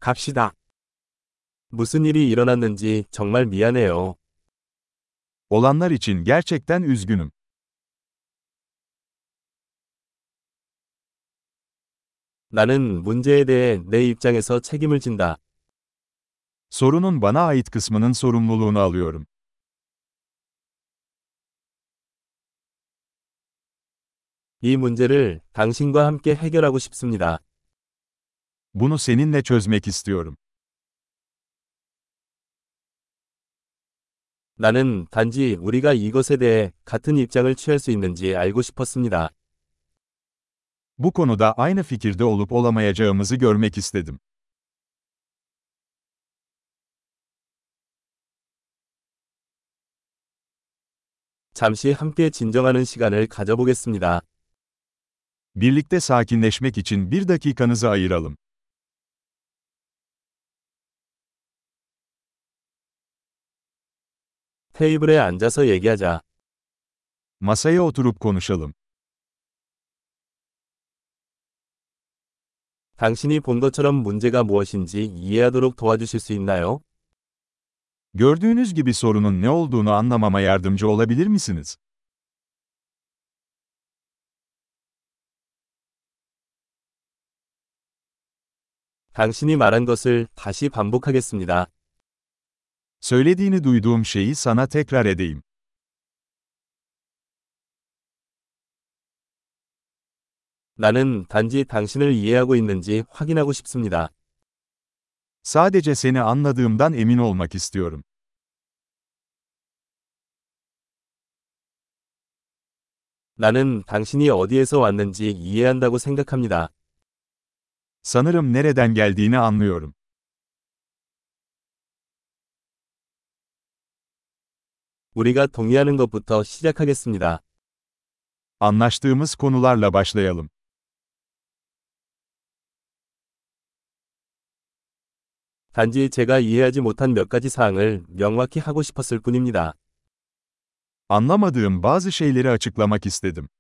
갑시다. 무슨 일이 일어났는지 정말 미안해요. Olanlar için gerçekten üzgünüm. 나는 문제에 대해 내 입장에서 책임을 진다. Sorunun bana ait kısmının sorumluluğunu alıyorum. 이 문제를 당신과 함께 해결하고 싶습니다. Bunu seninle çözmek istiyorum. 나는 단지 우리가 이것에 대해 같은 입장을 취할 수 있는지 알고 싶었습니다. Bu konuda aynı fikirde olup olamayacağımızı görmek istedim. 잠시 함께 진정하는 시간을 가져보겠습니다. Birlikte sakinleşmek için bir dakikanızı ayıralım. 테이블에 앉아서 얘기하자. Masaya oturup konuşalım. 당신이 본 것처럼 문제가 무엇인지 이해하도록 도와주실 수 있나요? Gördüğünüz gibi sorunun ne olduğunu anlamama yardımcı olabilir misiniz? 당신이 말한 것을 다시 반복하겠습니다. Söylediğini duyduğum şeyi sana tekrar edeyim. 나는 단지 당신을 이해하고 있는지 확인하고 싶습니다. Sadece seni anladığımdan emin olmak istiyorum. 나는 당신이 어디에서 왔는지 이해한다고 생각합니다. Sanırım nereden geldiğini anlıyorum. 우리가 동의하는 것부터 시작하겠습니다. Anlaştığımız konularla başlayalım. 단지 제가 이해하지 못한 몇 가지 사항을 명확히 하고 싶었을 뿐입니다. Anlamadığım bazı şeyleri açıklamak istedim.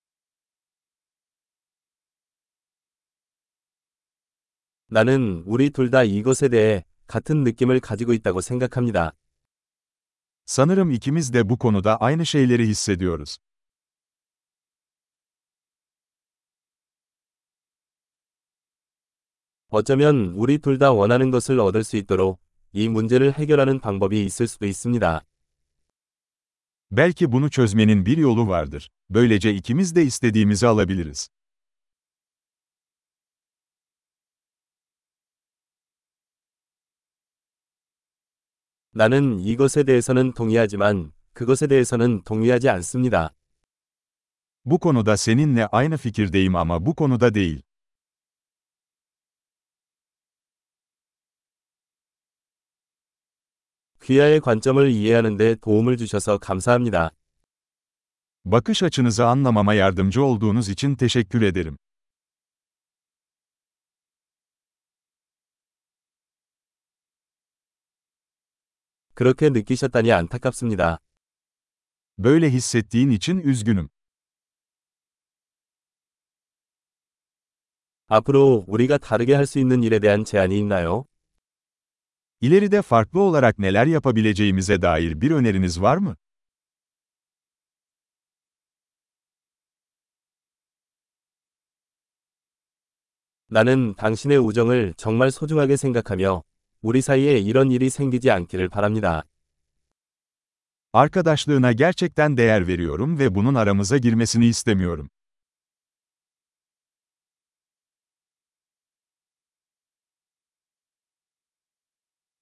나는 우리 둘 다 이것에 대해 같은 느낌을 가지고 있다고 생각합니다. Sanırım ikimiz de bu konuda aynı şeyleri hissediyoruz. 어쩌면 우리 둘 다 원하는 것을 얻을 수 있도록 이 문제를 해결하는 방법이 있을 수도 있습니다. Belki bunu çözmenin bir yolu vardır. Böylece ikimiz de istediğimizi alabiliriz. 나는 이것에 대해서는 동의하지만 그것에 대해서는 동의하지 않습니다. Bu konuda seninle aynı fikirdeyim ama bu konuda değil. 귀하의 관점을 이해하는 데 도움을 주셔서 감사합니다. Bakış açınızı anlamama yardımcı olduğunuz için teşekkür ederim. 그렇게 느끼셨다니 안타깝습니다. Böyle hissettiğin için üzgünüm. 앞으로 우리가 다르게 할 수 있는 일에 대한 제안이 있나요? İleride farklı olarak neler yapabileceğimize dair bir öneriniz var mı? 나는 당신의 우정을 정말 소중하게 생각하며 우리 사이에 이런 일이 생기지 않기를 바랍니다. Arkadaşlığına gerçekten değer veriyorum ve bunun aramıza girmesini istemiyorum.